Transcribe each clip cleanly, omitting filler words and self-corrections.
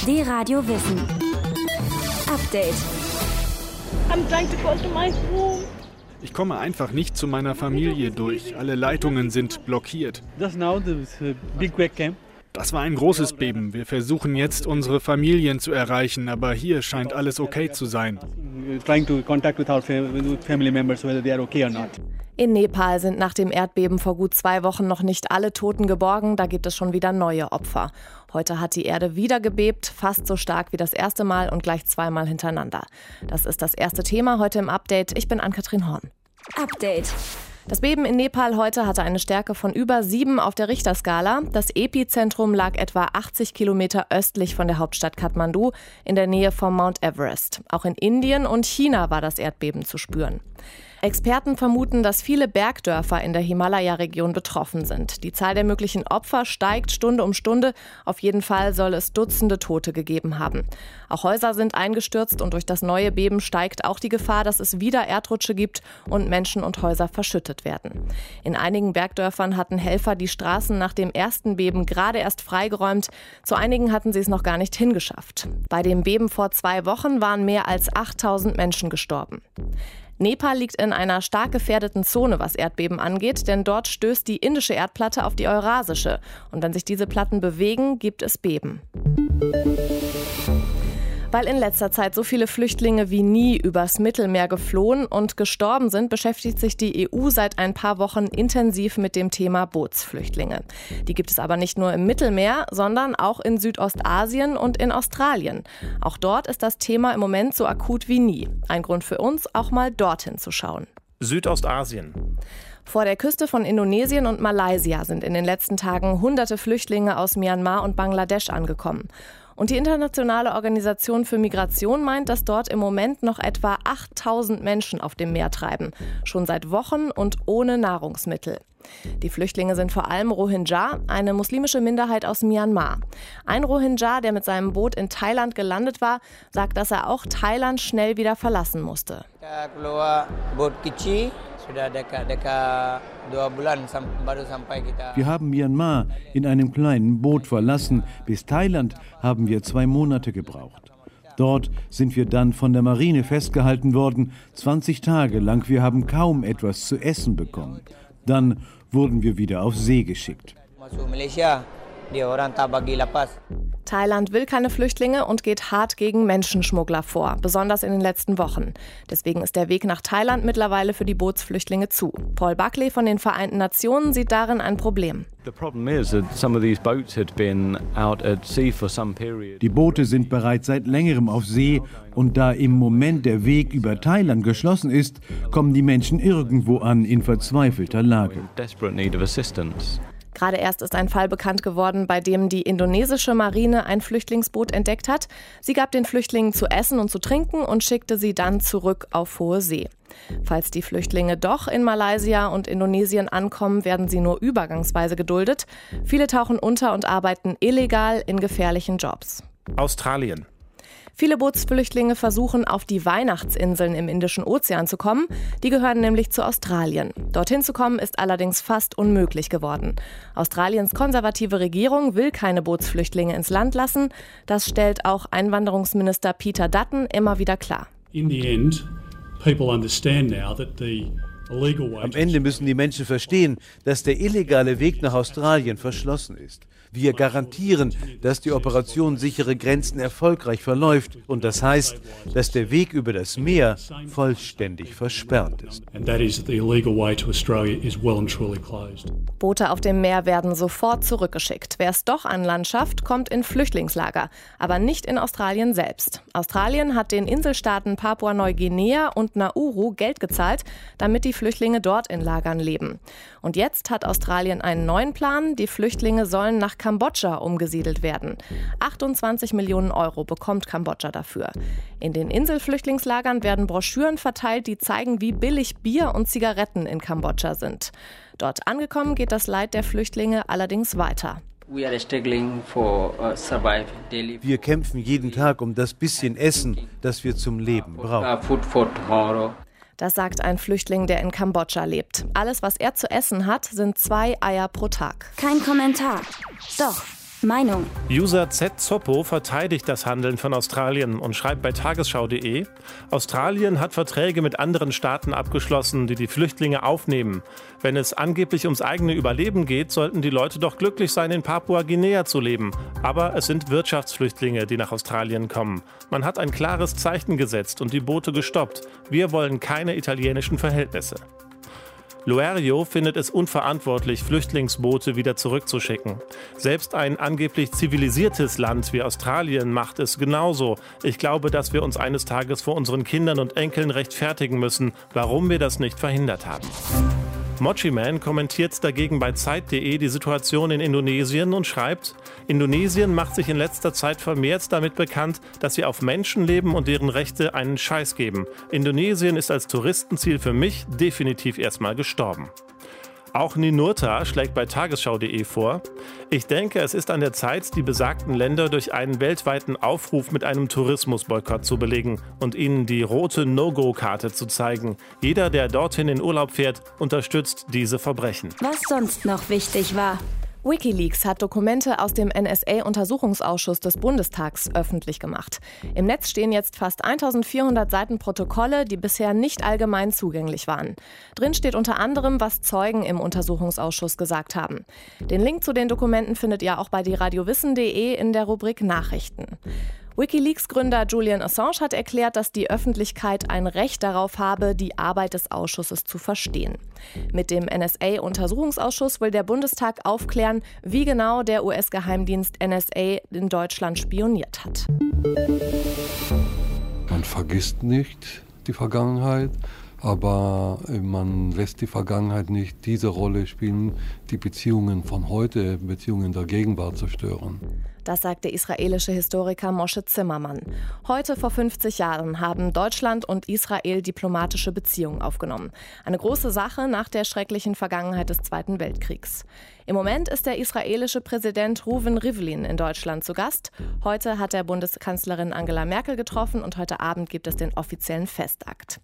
D-Radio Wissen. Update. I'm trying to go to my room. Ich komme einfach nicht zu meiner Familie durch. Alle Leitungen sind blockiert. Just now the big quake came. Das war ein großes Beben. Wir versuchen jetzt, unsere Familien zu erreichen, aber hier scheint alles okay zu sein. Trying to contact with our family members whether they are okay or not. In Nepal sind nach dem Erdbeben vor gut 2 Wochen noch nicht alle Toten geborgen, da gibt es schon wieder neue Opfer. Heute hat die Erde wieder gebebt, fast so stark wie das erste Mal und gleich 2-mal hintereinander. Das ist das erste Thema heute im Update. Ich bin Ann-Kathrin Horn. Update. Das Beben in Nepal heute hatte eine Stärke von über 7 auf der Richterskala. Das Epizentrum lag etwa 80 Kilometer östlich von der Hauptstadt Kathmandu in der Nähe vom Mount Everest. Auch in Indien und China war das Erdbeben zu spüren. Experten vermuten, dass viele Bergdörfer in der Himalaya-Region betroffen sind. Die Zahl der möglichen Opfer steigt Stunde um Stunde. Auf jeden Fall soll es Dutzende Tote gegeben haben. Auch Häuser sind eingestürzt und durch das neue Beben steigt auch die Gefahr, dass es wieder Erdrutsche gibt und Menschen und Häuser verschüttet werden. In einigen Bergdörfern hatten Helfer die Straßen nach dem ersten Beben gerade erst freigeräumt. Zu einigen hatten sie es noch gar nicht hingeschafft. Bei dem Beben vor 2 Wochen waren mehr als 8000 Menschen gestorben. Nepal liegt in einer stark gefährdeten Zone, was Erdbeben angeht, denn dort stößt die indische Erdplatte auf die eurasische. Und wenn sich diese Platten bewegen, gibt es Beben. Weil in letzter Zeit so viele Flüchtlinge wie nie übers Mittelmeer geflohen und gestorben sind, beschäftigt sich die EU seit ein paar Wochen intensiv mit dem Thema Bootsflüchtlinge. Die gibt es aber nicht nur im Mittelmeer, sondern auch in Südostasien und in Australien. Auch dort ist das Thema im Moment so akut wie nie. Ein Grund für uns, auch mal dorthin zu schauen. Südostasien. Vor der Küste von Indonesien und Malaysia sind in den letzten Tagen hunderte Flüchtlinge aus Myanmar und Bangladesch angekommen. Und die Internationale Organisation für Migration meint, dass dort im Moment noch etwa 8000 Menschen auf dem Meer treiben. Schon seit Wochen und ohne Nahrungsmittel. Die Flüchtlinge sind vor allem Rohingya, eine muslimische Minderheit aus Myanmar. Ein Rohingya, der mit seinem Boot in Thailand gelandet war, sagt, dass er auch Thailand schnell wieder verlassen musste. Wir haben Myanmar in einem kleinen Boot verlassen. Bis Thailand haben wir 2 Monate gebraucht. Dort sind wir dann von der Marine festgehalten worden, 20 Tage lang. Wir haben kaum etwas zu essen bekommen. Dann wurden wir wieder auf See geschickt. Thailand will keine Flüchtlinge und geht hart gegen Menschenschmuggler vor, besonders in den letzten Wochen. Deswegen ist der Weg nach Thailand mittlerweile für die Bootsflüchtlinge zu. Paul Buckley von den Vereinten Nationen sieht darin ein Problem. Die Boote sind bereits seit längerem auf See und da im Moment der Weg über Thailand geschlossen ist, kommen die Menschen irgendwo an in verzweifelter Lage. Gerade erst ist ein Fall bekannt geworden, bei dem die indonesische Marine ein Flüchtlingsboot entdeckt hat. Sie gab den Flüchtlingen zu essen und zu trinken und schickte sie dann zurück auf hohe See. Falls die Flüchtlinge doch in Malaysia und Indonesien ankommen, werden sie nur übergangsweise geduldet. Viele tauchen unter und arbeiten illegal in gefährlichen Jobs. Australien. Viele Bootsflüchtlinge versuchen, auf die Weihnachtsinseln im Indischen Ozean zu kommen. Die gehören nämlich zu Australien. Dorthin zu kommen ist allerdings fast unmöglich geworden. Australiens konservative Regierung will keine Bootsflüchtlinge ins Land lassen. Das stellt auch Einwanderungsminister Peter Dutton immer wieder klar. Am Ende müssen die Menschen verstehen, dass der illegale Weg nach Australien verschlossen ist. Wir garantieren, dass die Operation sichere Grenzen erfolgreich verläuft. Und das heißt, dass der Weg über das Meer vollständig versperrt ist. Boote auf dem Meer werden sofort zurückgeschickt. Wer es doch an Land schafft, kommt in Flüchtlingslager. Aber nicht in Australien selbst. Australien hat den Inselstaaten Papua-Neuguinea und Nauru Geld gezahlt, damit die Flüchtlinge dort in Lagern leben. Und jetzt hat Australien einen neuen Plan. Die Flüchtlinge sollen nach Kambodscha umgesiedelt werden. 28 Millionen Euro bekommt Kambodscha dafür. In den Inselflüchtlingslagern werden Broschüren verteilt, die zeigen, wie billig Bier und Zigaretten in Kambodscha sind. Dort angekommen geht das Leid der Flüchtlinge allerdings weiter. Wir kämpfen jeden Tag um das bisschen Essen, das wir zum Leben brauchen. Das sagt ein Flüchtling, der in Kambodscha lebt. Alles, was er zu essen hat, sind 2 Eier pro Tag. Kein Kommentar. Doch, Meinung. User Z-Zoppo verteidigt das Handeln von Australien und schreibt bei tagesschau.de: Australien hat Verträge mit anderen Staaten abgeschlossen, die die Flüchtlinge aufnehmen. Wenn es angeblich ums eigene Überleben geht, sollten die Leute doch glücklich sein, in Papua-Guinea zu leben. Aber es sind Wirtschaftsflüchtlinge, die nach Australien kommen. Man hat ein klares Zeichen gesetzt und die Boote gestoppt. Wir wollen keine italienischen Verhältnisse. Loerio findet es unverantwortlich, Flüchtlingsboote wieder zurückzuschicken. Selbst ein angeblich zivilisiertes Land wie Australien macht es genauso. Ich glaube, dass wir uns eines Tages vor unseren Kindern und Enkeln rechtfertigen müssen, warum wir das nicht verhindert haben. Mochi Man kommentiert dagegen bei Zeit.de die Situation in Indonesien und schreibt: Indonesien macht sich in letzter Zeit vermehrt damit bekannt, dass sie auf Menschenleben und deren Rechte einen Scheiß geben. Indonesien ist als Touristenziel für mich definitiv erstmal gestorben. Auch Ninurta schlägt bei tagesschau.de vor: Ich denke, es ist an der Zeit, die besagten Länder durch einen weltweiten Aufruf mit einem Tourismusboykott zu belegen und ihnen die rote No-Go-Karte zu zeigen. Jeder, der dorthin in Urlaub fährt, unterstützt diese Verbrechen. Was sonst noch wichtig war. WikiLeaks hat Dokumente aus dem NSA-Untersuchungsausschuss des Bundestags öffentlich gemacht. Im Netz stehen jetzt fast 1400 Seiten Protokolle, die bisher nicht allgemein zugänglich waren. Drin steht unter anderem, was Zeugen im Untersuchungsausschuss gesagt haben. Den Link zu den Dokumenten findet ihr auch bei dieradiowissen.de in der Rubrik Nachrichten. WikiLeaks-Gründer Julian Assange hat erklärt, dass die Öffentlichkeit ein Recht darauf habe, die Arbeit des Ausschusses zu verstehen. Mit dem NSA-Untersuchungsausschuss will der Bundestag aufklären, wie genau der US-Geheimdienst NSA in Deutschland spioniert hat. Man vergisst nicht die Vergangenheit, aber man lässt die Vergangenheit nicht diese Rolle spielen, die Beziehungen von heute, Beziehungen der Gegenwart zu stören. Das sagt der israelische Historiker Moshe Zimmermann. Heute vor 50 Jahren haben Deutschland und Israel diplomatische Beziehungen aufgenommen. Eine große Sache nach der schrecklichen Vergangenheit des Zweiten Weltkriegs. Im Moment ist der israelische Präsident Reuven Rivlin in Deutschland zu Gast. Heute hat er Bundeskanzlerin Angela Merkel getroffen und heute Abend gibt es den offiziellen Festakt.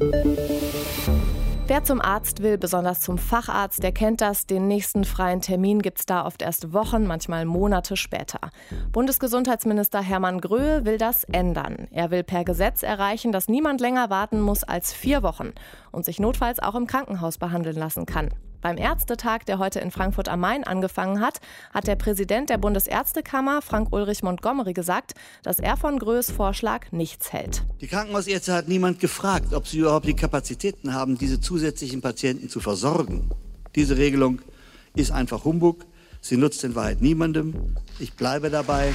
Wer zum Arzt will, besonders zum Facharzt, der kennt das. Den nächsten freien Termin gibt es da oft erst Wochen, manchmal Monate später. Bundesgesundheitsminister Hermann Gröhe will das ändern. Er will per Gesetz erreichen, dass niemand länger warten muss als 4 Wochen und sich notfalls auch im Krankenhaus behandeln lassen kann. Beim Ärztetag, der heute in Frankfurt am Main angefangen hat, hat der Präsident der Bundesärztekammer, Frank-Ulrich Montgomery, gesagt, dass er von Gröhes Vorschlag nichts hält. Die Krankenhausärzte hat niemand gefragt, ob sie überhaupt die Kapazitäten haben, diese zusätzlichen Patienten zu versorgen. Diese Regelung ist einfach Humbug. Sie nutzt in Wahrheit niemandem. Ich bleibe dabei.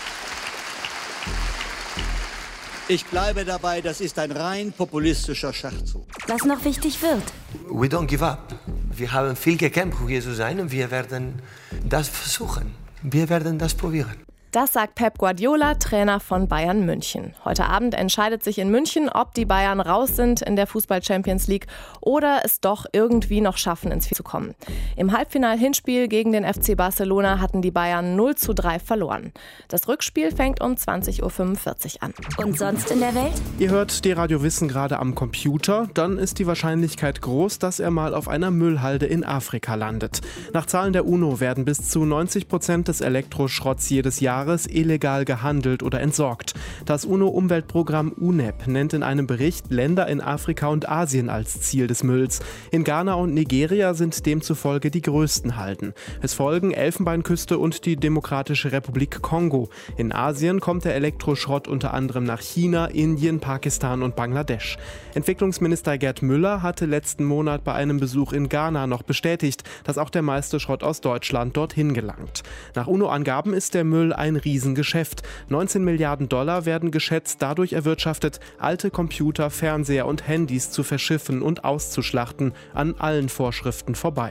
Das ist ein rein populistischer Schachzug. Was noch wichtig wird. We don't give up. Wir haben viel gekämpft, um hier zu sein und wir werden das versuchen. Wir werden das probieren. Das sagt Pep Guardiola, Trainer von Bayern München. Heute Abend entscheidet sich in München, ob die Bayern raus sind in der Fußball-Champions League oder es doch irgendwie noch schaffen, ins Finale zu kommen. Im Halbfinal-Hinspiel gegen den FC Barcelona hatten die Bayern 0:3 verloren. Das Rückspiel fängt um 20:45 Uhr an. Und sonst in der Welt? Ihr hört die Radio Wissen gerade am Computer, dann ist die Wahrscheinlichkeit groß, dass er mal auf einer Müllhalde in Afrika landet. Nach Zahlen der UNO werden bis zu 90% des Elektroschrotts jedes Jahres illegal gehandelt oder entsorgt. Das UNO-Umweltprogramm UNEP nennt in einem Bericht Länder in Afrika und Asien als Ziel des Mülls. In Ghana und Nigeria sind demzufolge die größten Halden. Es folgen Elfenbeinküste und die Demokratische Republik Kongo. In Asien kommt der Elektroschrott unter anderem nach China, Indien, Pakistan und Bangladesch. Entwicklungsminister Gerd Müller hatte letzten Monat bei einem Besuch in Ghana noch bestätigt, dass auch der meiste Schrott aus Deutschland dorthin gelangt. Nach UNO-Angaben ist der Müll ein Riesengeschäft. 19 Milliarden $ werden geschätzt dadurch erwirtschaftet, alte Computer, Fernseher und Handys zu verschiffen und auszuschlachten, an allen Vorschriften vorbei.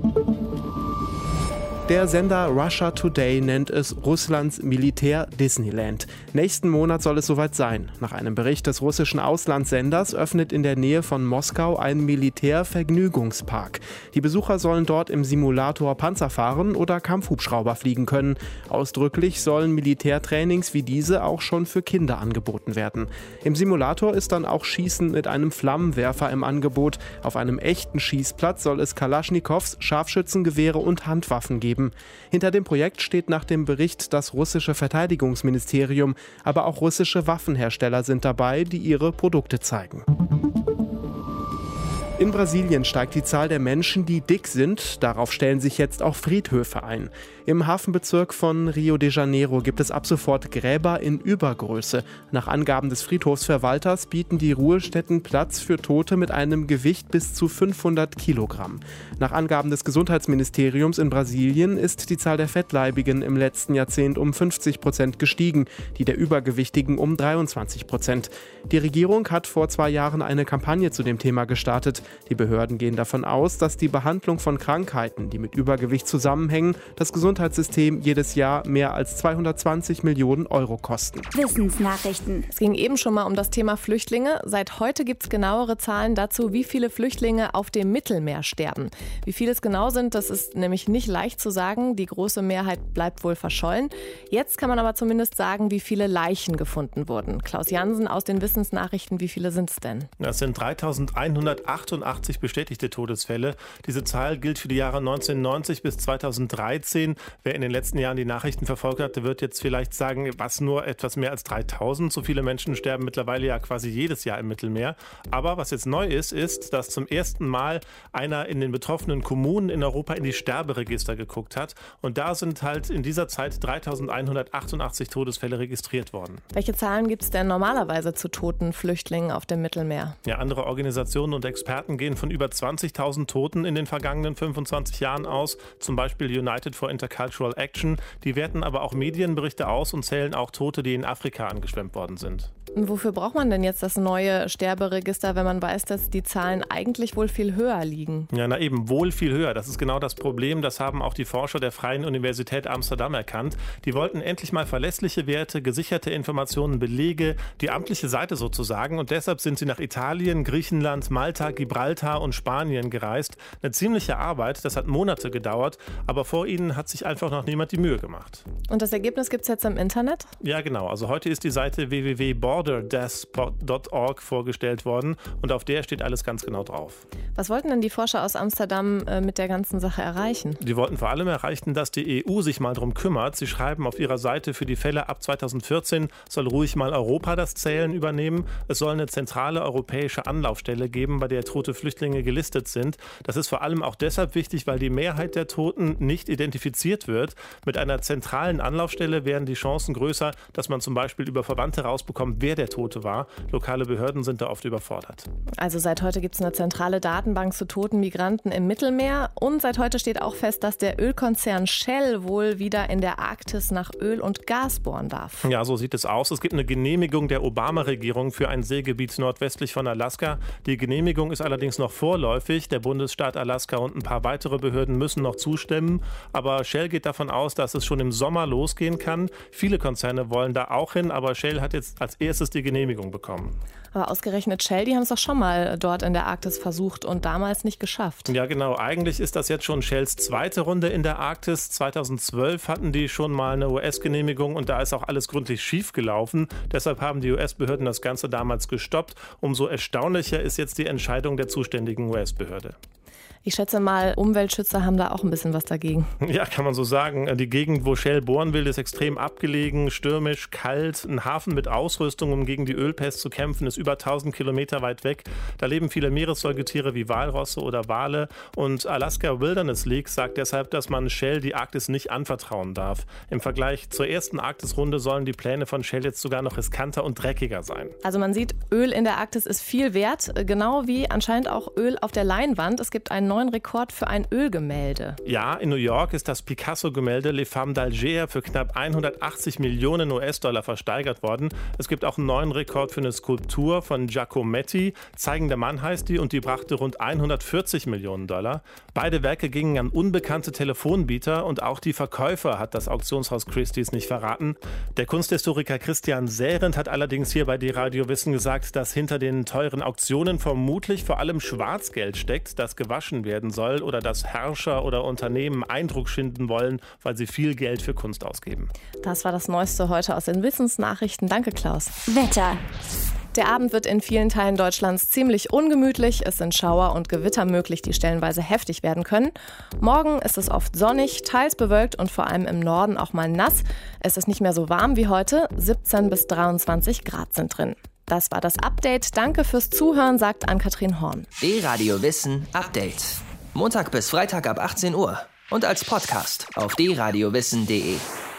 Der Sender Russia Today nennt es Russlands Militär-Disneyland. Nächsten Monat soll es soweit sein. Nach einem Bericht des russischen Auslandssenders öffnet in der Nähe von Moskau ein Militärvergnügungspark. Die Besucher sollen dort im Simulator Panzer fahren oder Kampfhubschrauber fliegen können. Ausdrücklich sollen Militärtrainings wie diese auch schon für Kinder angeboten werden. Im Simulator ist dann auch Schießen mit einem Flammenwerfer im Angebot. Auf einem echten Schießplatz soll es Kalaschnikows, Scharfschützengewehre und Handwaffen geben. geben. Hinter dem Projekt steht nach dem Bericht das russische Verteidigungsministerium, aber auch russische Waffenhersteller sind dabei, die ihre Produkte zeigen. In Brasilien steigt die Zahl der Menschen, die dick sind. Darauf stellen sich jetzt auch Friedhöfe ein. Im Hafenbezirk von Rio de Janeiro gibt es ab sofort Gräber in Übergröße. Nach Angaben des Friedhofsverwalters bieten die Ruhestätten Platz für Tote mit einem Gewicht bis zu 500 Kilogramm. Nach Angaben des Gesundheitsministeriums in Brasilien ist die Zahl der Fettleibigen im letzten Jahrzehnt um 50% gestiegen, die der Übergewichtigen um 23%. Die Regierung hat vor 2 Jahren eine Kampagne zu dem Thema gestartet. Die Behörden gehen davon aus, dass die Behandlung von Krankheiten, die mit Übergewicht zusammenhängen, das Gesundheitssystem jedes Jahr mehr als 220 Millionen Euro kosten. Wissensnachrichten. Es ging eben schon mal um das Thema Flüchtlinge. Seit heute gibt es genauere Zahlen dazu, wie viele Flüchtlinge auf dem Mittelmeer sterben. Wie viele es genau sind, das ist nämlich nicht leicht zu sagen. Die große Mehrheit bleibt wohl verschollen. Jetzt kann man aber zumindest sagen, wie viele Leichen gefunden wurden. Klaus Jansen aus den Wissensnachrichten, wie viele sind es denn? Das sind 3.188 bestätigte Todesfälle. Diese Zahl gilt für die Jahre 1990 bis 2013. Wer in den letzten Jahren die Nachrichten verfolgt hat, der wird jetzt vielleicht sagen, was, nur etwas mehr als 3.000. So viele Menschen sterben mittlerweile ja quasi jedes Jahr im Mittelmeer. Aber was jetzt neu ist, dass zum ersten Mal einer in den betroffenen Kommunen in Europa in die Sterberegister geguckt hat. Und da sind halt in dieser Zeit 3.188 Todesfälle registriert worden. Welche Zahlen gibt es denn normalerweise zu toten Flüchtlingen auf dem Mittelmeer? Ja, andere Organisationen und Experten gehen von über 20.000 Toten in den vergangenen 25 Jahren aus, zum Beispiel United for Intercultural Action. Die werten aber auch Medienberichte aus und zählen auch Tote, die in Afrika angeschwemmt worden sind. Wofür braucht man denn jetzt das neue Sterberegister, wenn man weiß, dass die Zahlen eigentlich wohl viel höher liegen? Ja, na eben, wohl viel höher. Das ist genau das Problem. Das haben auch die Forscher der Freien Universität Amsterdam erkannt. Die wollten endlich mal verlässliche Werte, gesicherte Informationen, Belege, die amtliche Seite sozusagen. Und deshalb sind sie nach Italien, Griechenland, Malta, Gibraltar und Spanien gereist. Eine ziemliche Arbeit, das hat Monate gedauert. Aber vor ihnen hat sich einfach noch niemand die Mühe gemacht. Und das Ergebnis gibt es jetzt im Internet? Ja, genau. Also heute ist die Seite www.borderdeath.org vorgestellt worden und auf der steht alles ganz genau drauf. Was wollten denn die Forscher aus Amsterdam mit der ganzen Sache erreichen? Die wollten vor allem erreichen, dass die EU sich mal drum kümmert. Sie schreiben auf ihrer Seite, für die Fälle ab 2014 soll ruhig mal Europa das Zählen übernehmen. Es soll eine zentrale europäische Anlaufstelle geben, bei der tote Flüchtlinge gelistet sind. Das ist vor allem auch deshalb wichtig, weil die Mehrheit der Toten nicht identifiziert wird. Mit einer zentralen Anlaufstelle wären die Chancen größer, dass man zum Beispiel über Verwandte rausbekommt, wer der Tote war. Lokale Behörden sind da oft überfordert. Also seit heute gibt es eine zentrale Datenbank zu toten Migranten im Mittelmeer. Und seit heute steht auch fest, dass der Ölkonzern Shell wohl wieder in der Arktis nach Öl und Gas bohren darf. Ja, so sieht es aus. Es gibt eine Genehmigung der Obama-Regierung für ein Seegebiet nordwestlich von Alaska. Die Genehmigung ist allerdings noch vorläufig. Der Bundesstaat Alaska und ein paar weitere Behörden müssen noch zustimmen. Aber Shell geht davon aus, dass es schon im Sommer losgehen kann. Viele Konzerne wollen da auch hin, aber Shell hat jetzt als erstes die Genehmigung bekommen. Aber ausgerechnet Shell, die haben es doch schon mal dort in der Arktis versucht und damals nicht geschafft. Ja, genau. Eigentlich ist das jetzt schon Shells zweite Runde in der Arktis. 2012 hatten die schon mal eine US-Genehmigung und da ist auch alles gründlich schief gelaufen. Deshalb haben die US-Behörden das Ganze damals gestoppt. Umso erstaunlicher ist jetzt die Entscheidung der zuständigen US-Behörde. Ich schätze mal, Umweltschützer haben da auch ein bisschen was dagegen. Ja, kann man so sagen. Die Gegend, wo Shell bohren will, ist extrem abgelegen, stürmisch, kalt. Ein Hafen mit Ausrüstung, um gegen die Ölpest zu kämpfen, ist über 1000 Kilometer weit weg. Da leben viele Meeressäugetiere wie Walrosse oder Wale. Und Alaska Wilderness League sagt deshalb, dass man Shell die Arktis nicht anvertrauen darf. Im Vergleich zur ersten Arktisrunde sollen die Pläne von Shell jetzt sogar noch riskanter und dreckiger sein. Also man sieht, Öl in der Arktis ist viel wert, genau wie anscheinend auch Öl auf der Leinwand. Es gibt einen neuen Rekord für ein Ölgemälde. Ja, in New York ist das Picasso-Gemälde Les Femmes d'Alger für knapp 180 Millionen US-Dollar versteigert worden. Es gibt auch einen neuen Rekord für eine Skulptur von Giacometti. Zeigender Mann heißt die und die brachte rund 140 Millionen Dollar. Beide Werke gingen an unbekannte Telefonbieter und auch die Verkäufer hat das Auktionshaus Christie's nicht verraten. Der Kunsthistoriker Christian Särendt hat allerdings hier bei die Radio Wissen gesagt, dass hinter den teuren Auktionen vermutlich vor allem Schwarzgeld steckt, das gewaschen werden soll oder dass Herrscher oder Unternehmen Eindruck schinden wollen, weil sie viel Geld für Kunst ausgeben. Das war das Neueste heute aus den Wissensnachrichten. Danke, Klaus. Wetter. Der Abend wird in vielen Teilen Deutschlands ziemlich ungemütlich. Es sind Schauer und Gewitter möglich, die stellenweise heftig werden können. Morgen ist es oft sonnig, teils bewölkt und vor allem im Norden auch mal nass. Es ist nicht mehr so warm wie heute. 17 bis 23 Grad sind drin. Das war das Update. Danke fürs Zuhören, sagt Ann-Kathrin Horn. D-Radio Wissen Update. Montag bis Freitag ab 18 Uhr. Und als Podcast auf dradio-wissen.de.